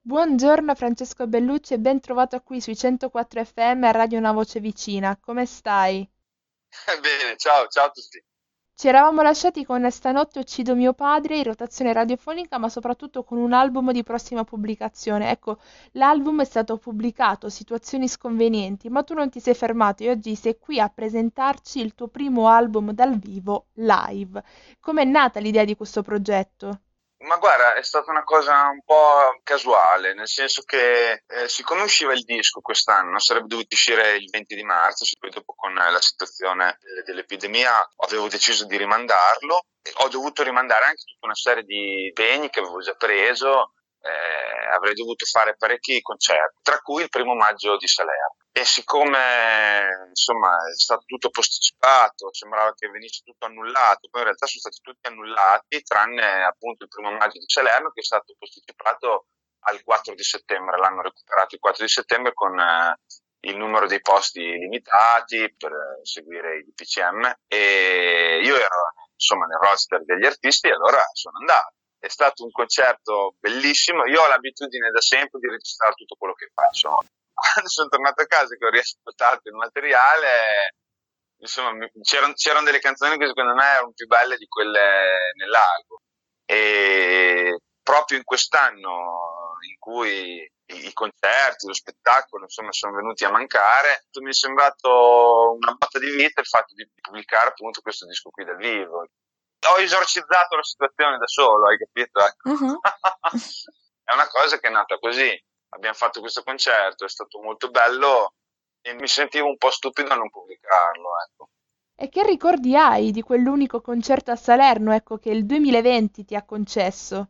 Buongiorno Francesco Bellucci e ben trovato qui sui 104 FM a Radio Una Voce Vicina. Come stai? Bene, ciao, ciao a tutti. Ci eravamo lasciati con Stanotte uccido mio padre in rotazione radiofonica, ma soprattutto con un album di prossima pubblicazione. Ecco, l'album è stato pubblicato, Situazioni sconvenienti, ma tu non ti sei fermato e oggi sei qui a presentarci il tuo primo album dal vivo, live. Com'è nata l'idea di questo progetto? Ma guarda, è stata una cosa un po' casuale, nel senso che siccome usciva il disco quest'anno, sarebbe dovuto uscire il 20 di marzo, poi dopo con la situazione dell'epidemia avevo deciso di rimandarlo e ho dovuto rimandare anche tutta una serie di impegni che avevo già preso, avrei dovuto fare parecchi concerti, tra cui il 1° maggio di Salerno. E siccome insomma è stato tutto posticipato, sembrava che venisse tutto annullato, poi in realtà sono stati tutti annullati, tranne appunto il 1° maggio di Salerno che è stato posticipato al 4 di settembre, l'hanno recuperato il 4 di settembre con il numero dei posti limitati per seguire i DPCM e io ero insomma nel roster degli artisti e allora sono andato. È stato un concerto bellissimo, io ho l'abitudine da sempre di registrare tutto quello che faccio. Quando sono tornato a casa che ho riascoltato il materiale, insomma, c'erano delle canzoni che secondo me erano più belle di quelle nell'album. E proprio in quest'anno in cui i concerti, lo spettacolo, insomma, sono venuti a mancare, mi è sembrato una botta di vita il fatto di pubblicare appunto questo disco qui dal vivo. Ho esorcizzato la situazione da solo, hai capito? Ecco. Mhm. È una cosa che è nata così. Abbiamo fatto questo concerto, è stato molto bello e mi sentivo un po' stupido a non pubblicarlo, ecco. E che ricordi hai di quell'unico concerto a Salerno, ecco, che il 2020 ti ha concesso?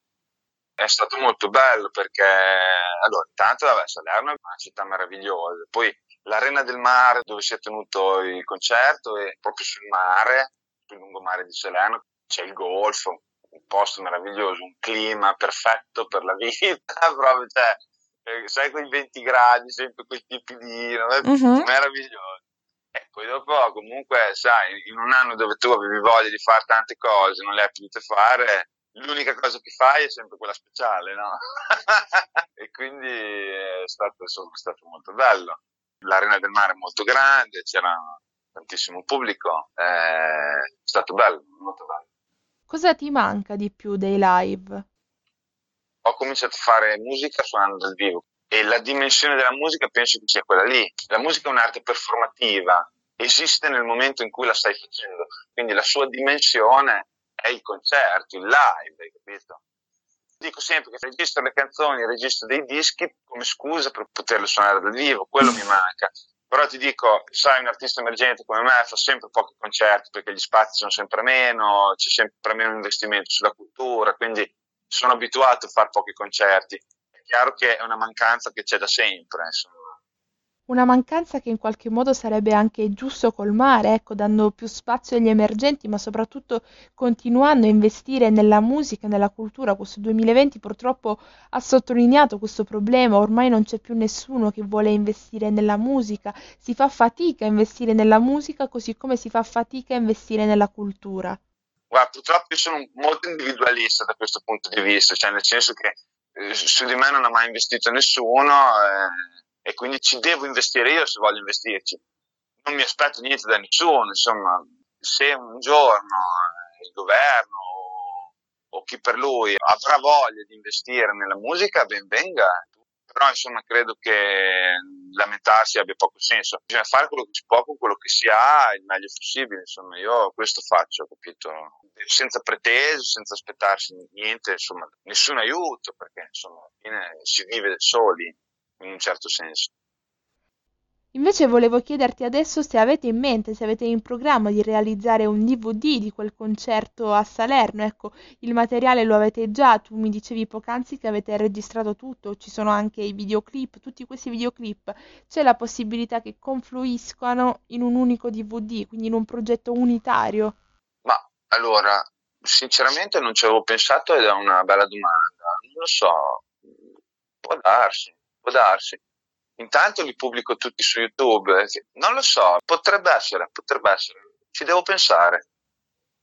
È stato molto bello perché, allora, intanto, vabbè, Salerno è una città meravigliosa, poi l'Arena del Mare dove si è tenuto il concerto è proprio sul mare, sul lungomare di Salerno, c'è il golfo, un posto meraviglioso, un clima perfetto per la vita, proprio, cioè, sai quei 20 gradi, sempre quel tiepidino, è Mhm. meraviglioso. E poi dopo, comunque, sai, in un anno dove tu avevi voglia di fare tante cose, non le hai potute fare, l'unica cosa che fai è sempre quella speciale, no? E quindi è stato, insomma, è stato molto bello. L'Arena del Mare è molto grande, c'era tantissimo pubblico, è stato bello, molto bello. Cosa ti manca di più dei live? Ho cominciato a fare musica suonando dal vivo e la dimensione della musica penso che sia quella lì. La musica è un'arte performativa, esiste nel momento in cui la stai facendo, quindi la sua dimensione è il concerto, il live, hai capito? Dico sempre che registro le canzoni, registro dei dischi come scusa per poterle suonare dal vivo, quello mi manca. Però ti dico, sai, un artista emergente come me fa sempre pochi concerti perché gli spazi sono sempre meno, c'è sempre meno investimento sulla cultura, quindi sono abituato a fare pochi concerti. È chiaro che è una mancanza che c'è da sempre, insomma. Una mancanza che in qualche modo sarebbe anche giusto colmare, ecco, dando più spazio agli emergenti, ma soprattutto continuando a investire nella musica e nella cultura. Questo 2020 purtroppo ha sottolineato questo problema, ormai non c'è più nessuno che vuole investire nella musica, si fa fatica a investire nella musica così come si fa fatica a investire nella cultura. Guarda, purtroppo io sono molto individualista da questo punto di vista, cioè nel senso che su di me non ha mai investito nessuno e quindi ci devo investire io se voglio investirci. Non mi aspetto niente da nessuno, insomma, se un giorno il governo o chi per lui avrà voglia di investire nella musica, ben venga. Però insomma credo che lamentarsi abbia poco senso. Bisogna fare quello che si può con quello che si ha il meglio possibile. Insomma, io questo faccio, capito? Senza pretese, senza aspettarsi niente, insomma, nessun aiuto, perché insomma, alla fine si vive soli, in un certo senso. Invece volevo chiederti adesso se avete in mente, se avete in programma di realizzare un DVD di quel concerto a Salerno. Ecco, il materiale lo avete già, tu mi dicevi poc'anzi che avete registrato tutto, ci sono anche i videoclip, tutti questi videoclip. C'è la possibilità che confluiscano in un unico DVD, quindi in un progetto unitario? Ma allora, sinceramente non ci avevo pensato ed è una bella domanda. Non lo so, può darsi, può darsi. Intanto li pubblico tutti su YouTube. Non lo so, potrebbe essere, ci devo pensare.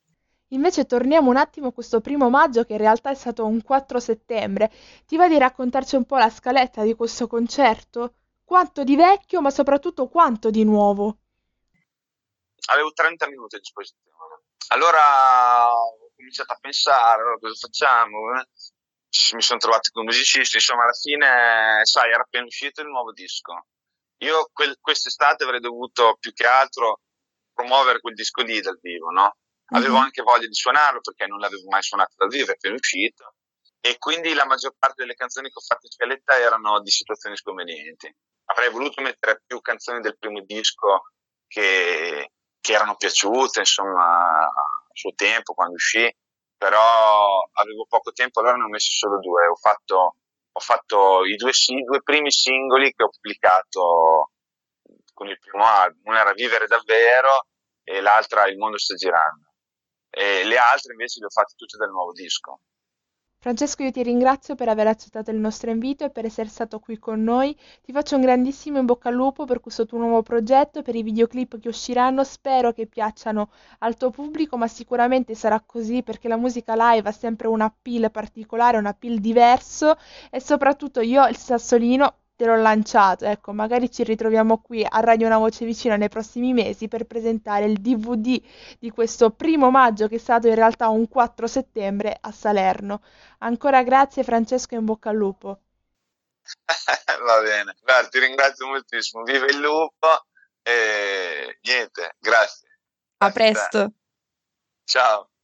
Invece torniamo un attimo a questo primo maggio che in realtà è stato un 4 settembre. Ti va di raccontarci un po' la scaletta di questo concerto? Quanto di vecchio, ma soprattutto quanto di nuovo? Avevo 30 minuti a disposizione. Allora ho cominciato a pensare, allora, cosa facciamo? Mi sono trovato con i musicisti, insomma alla fine, sai, era appena uscito il nuovo disco. Io quest'estate avrei dovuto più che altro promuovere quel disco lì dal vivo, no? Avevo Mhm. anche voglia di suonarlo perché non l'avevo mai suonato dal vivo, è appena uscito. E quindi la maggior parte delle canzoni che ho fatto in scaletta erano di situazioni sconvenienti. Avrei voluto mettere più canzoni del primo disco che erano piaciute, insomma, a suo tempo quando uscì, però avevo poco tempo, allora ne ho messi solo due. Ho fatto i due primi singoli che ho pubblicato con il primo album. Una era Vivere davvero e l'altra Il mondo sta girando. E le altre invece le ho fatte tutte dal nuovo disco. Francesco, io ti ringrazio per aver accettato il nostro invito e per essere stato qui con noi. Ti faccio un grandissimo in bocca al lupo per questo tuo nuovo progetto, per i videoclip che usciranno. Spero che piacciono al tuo pubblico, ma sicuramente sarà così perché la musica live ha sempre un appeal particolare, un appeal diverso e soprattutto io il sassolino te l'ho lanciato. Ecco, magari ci ritroviamo qui a Radio Una Voce Vicina nei prossimi mesi per presentare il DVD di questo primo maggio che è stato in realtà un 4 settembre a Salerno. Ancora grazie Francesco e in bocca al lupo. Va bene, guarda, ti ringrazio moltissimo. Viva il lupo e niente, grazie. A Grazie a te. presto! Ciao.